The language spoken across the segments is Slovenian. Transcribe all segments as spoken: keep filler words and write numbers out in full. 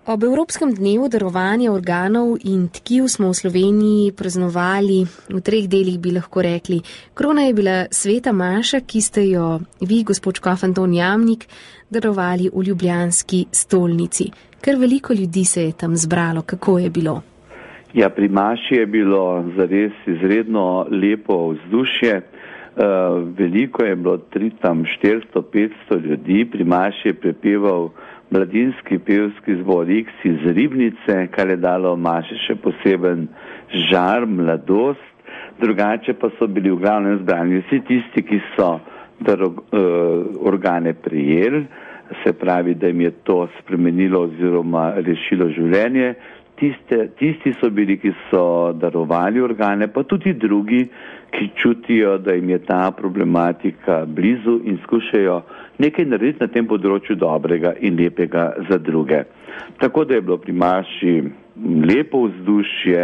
Ob Evropskem dnevu darovanja organov in tkiv smo v Sloveniji praznovali, v treh delih bi lahko rekli. Krona je bila sveta maša, ki ste jo vi, gospod škof Anton Jamnik, darovali v ljubljanski stolnici. Ker veliko ljudi se je tam zbralo. Kako je bilo? Ja, pri maši je bilo zares izredno lepo vzdušje. Uh, veliko je bilo, tri, tam štiristo, petsto ljudi. Pri maši je prepeval mladinski pevski zbor X iz Ribnice, kar je dalo maši še poseben žar, mladost. Drugače pa so bili v glavnem zbrani vsi tisti, ki so daro, uh, organe prijeli, se pravi, da jim je to spremenilo oziroma rešilo življenje. Tiste, tisti so bili, ki so darovali organe, pa tudi drugi, ki čutijo, da jim je ta problematika blizu in skušajo nekaj narediti na tem področju dobrega in lepega za druge. Tako da je bilo pri maši lepo vzdušje,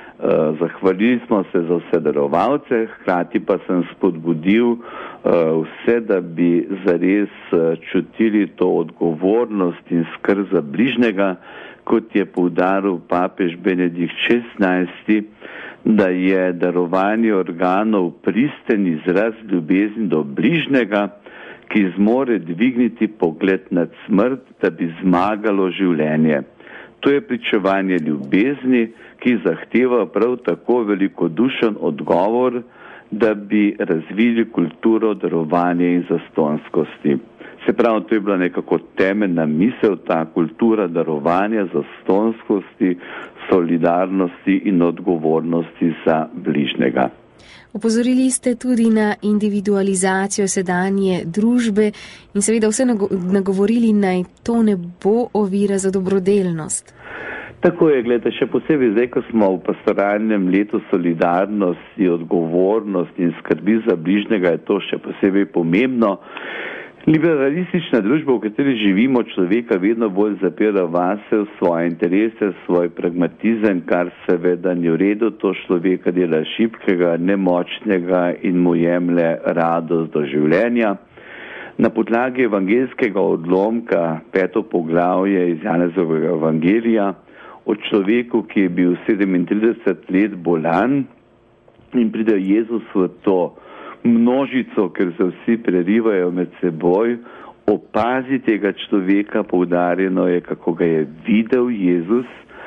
uh, zahvalili smo se za vse darovalce, hkrati pa sem spodbudil uh, vse, da bi zares uh, čutili to odgovornost in skrb za bližnjega, kot je poudaril papež Benedikt šestnajsti, da je darovanje organov pristen izraz ljubezni do bližnjega, ki zmore dvigniti pogled nad smrt, da bi zmagalo življenje. To je pričevanje ljubezni, ki zahteva prav tako velikodušen odgovor, da bi razvili kulturo darovanja in zastonskosti. Se pravi, to je bila nekako temeljna misel, ta kultura darovanja, zastonskosti, solidarnosti in odgovornosti za bližnjega. Opozorili ste tudi na individualizacijo sedanje družbe in seveda vse nagovorili, naj to ne bo ovira za dobrodelnost. Tako je, gledajte, še posebej zdaj, ko smo v pastoralnem letu solidarnosti, odgovornosti in skrbi za bližnjega, je to še posebej pomembno. Liberalistična družba, v kateri živimo, človeka vedno bolj zapira vase, v svoje interese, svoj pragmatizem, kar seveda ni v redu, to človeka dela šibkega, nemočnega in mu jemlje radost do življenja. Na podlagi evangeljskega odlomka, peto poglavje iz Janezovega evangelija, o človeku, ki je bil sedemintrideset let bolan in pride Jezus v to množico, ker se vsi prerivajo med seboj, opazi tega človeka, poudarjeno je, kako ga je videl Jezus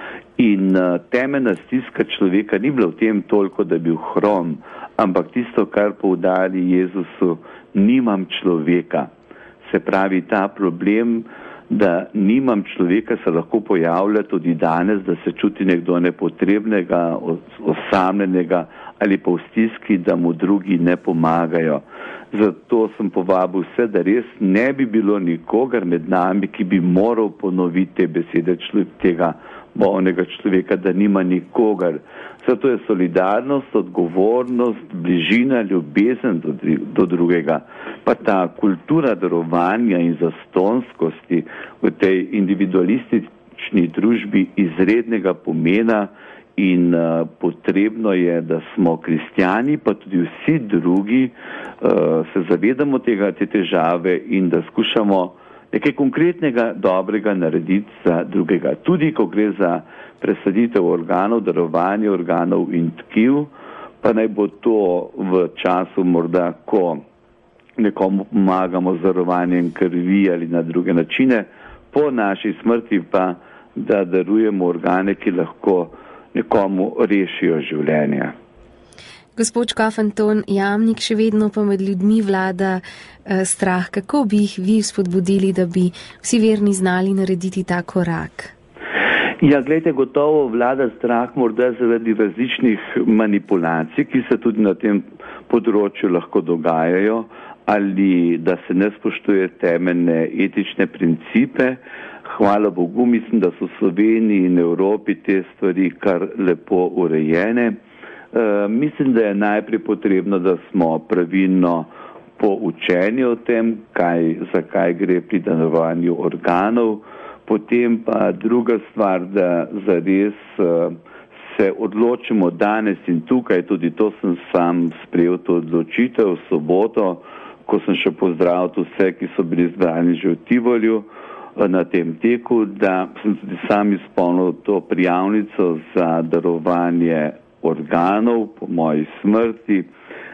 in uh, temeljna stiska človeka ni bila v tem toliko, da je bil hrom, ampak tisto, kar poudari Jezusu, nimam človeka. Se pravi, ta problem, da nimam človeka, se lahko pojavlja tudi danes, da se čuti nekdo nepotrebnega, osamljenega ali pa v stiski, da mu drugi ne pomagajo. Zato sem povabil vse, da res ne bi bilo nikogar med nami, ki bi moral ponoviti te besede tega bolnega človeka, da nima nikogar. Zato je solidarnost, odgovornost, bližina, ljubezen do, do drugega, pa ta kultura darovanja in zastonskosti v tej individualistični družbi izrednega pomena in uh, potrebno je, da smo kristjani, pa tudi vsi drugi uh, se zavedamo tega, te težave in da skušamo nekaj konkretnega, dobrega narediti za drugega. Tudi, ko gre za presaditev organov, darovanje organov in tkiv, pa naj bo to v času morda, ko nekomu pomagamo z darovanjem krvi ali na druge načine, po naši smrti pa, da darujemo organe, ki lahko nekomu rešijo življenja. Gospod škof Anton Jamnik, še vedno pa med ljudmi vlada eh, strah. Kako bi jih vi spodbudili, da bi vsi verni znali narediti ta korak? Ja, gledajte, gotovo vlada strah morda zaradi različnih manipulacij, ki se tudi na tem področju lahko dogajajo, ali da se ne spoštuje temeljne etične principe. Hvala Bogu, mislim, da so v Sloveniji in Evropi te stvari kar lepo urejene. E, mislim, da je najprej potrebno, da smo pravilno poučeni o tem, kaj, zakaj gre pri darovanju organov. Potem pa druga stvar, da zares uh, se odločimo danes in tukaj, tudi to sem sam sprejel to odločitev v soboto, ko sem še pozdravil vse, ki so bili zbrani že v Tivolju, na tem teku, da sem tudi sam izpolnil to prijavnico za darovanje organov po moji smrti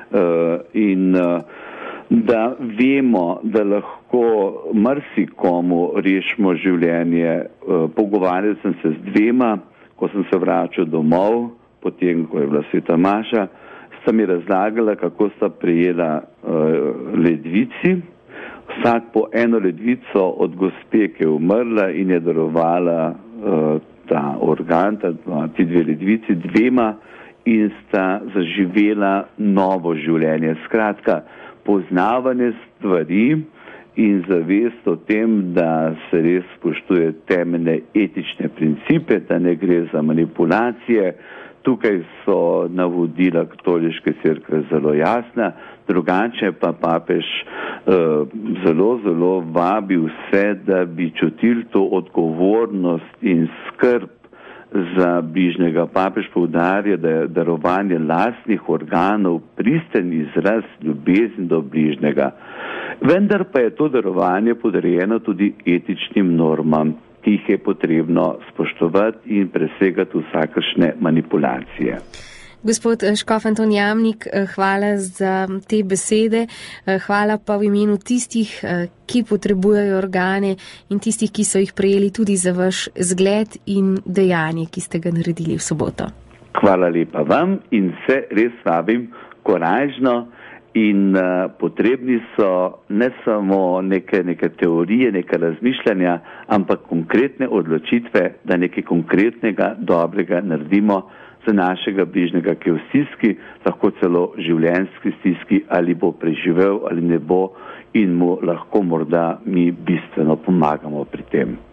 in da vemo, da lahko marsikomu rešimo življenje. Pogovarjal sem se z dvema, ko sem se vračal domov, potem, ko je bila sveta maša, sta mi razlagala, kako sta prejela ledvici. Vsak po eno ledvico od gospe, ki je umrla in je darovala ta organ, ta, ti dve ledvici, dvema in sta zaživela novo življenje. Skratka, poznavanje stvari in zavest o tem, da se res spoštuje temeljne etične principe, da ne gre za manipulacije. Tukaj so navodila katoliške cerkve zelo jasna, drugače pa papež uh, zelo, zelo vabi vse, da bi čutili to odgovornost in skrb za bližnjega. Papež poudarja, da je darovanje lastnih organov pristen izraz ljubezni do bližnjega. Vendar pa je to darovanje podrejeno tudi etičnim normam, ki jih je potrebno spoštovati in presegati vsakršne manipulacije. Gospod škof Anton Jamnik, hvala za te besede, hvala pa v imenu tistih, ki potrebujejo organe in tistih, ki so jih prejeli tudi za vaš zgled in dejanje, ki ste ga naredili v soboto. Hvala lepa vam in se res vabim korajžno in uh, potrebni so ne samo neke, neke teorije, neke razmišljanja, ampak konkretne odločitve, da nekaj konkretnega, dobrega naredimo za našega bližnjega, ki je v stiski, lahko celo življenjski stiski, ali bo preživel ali ne bo in mu lahko morda mi bistveno pomagamo pri tem.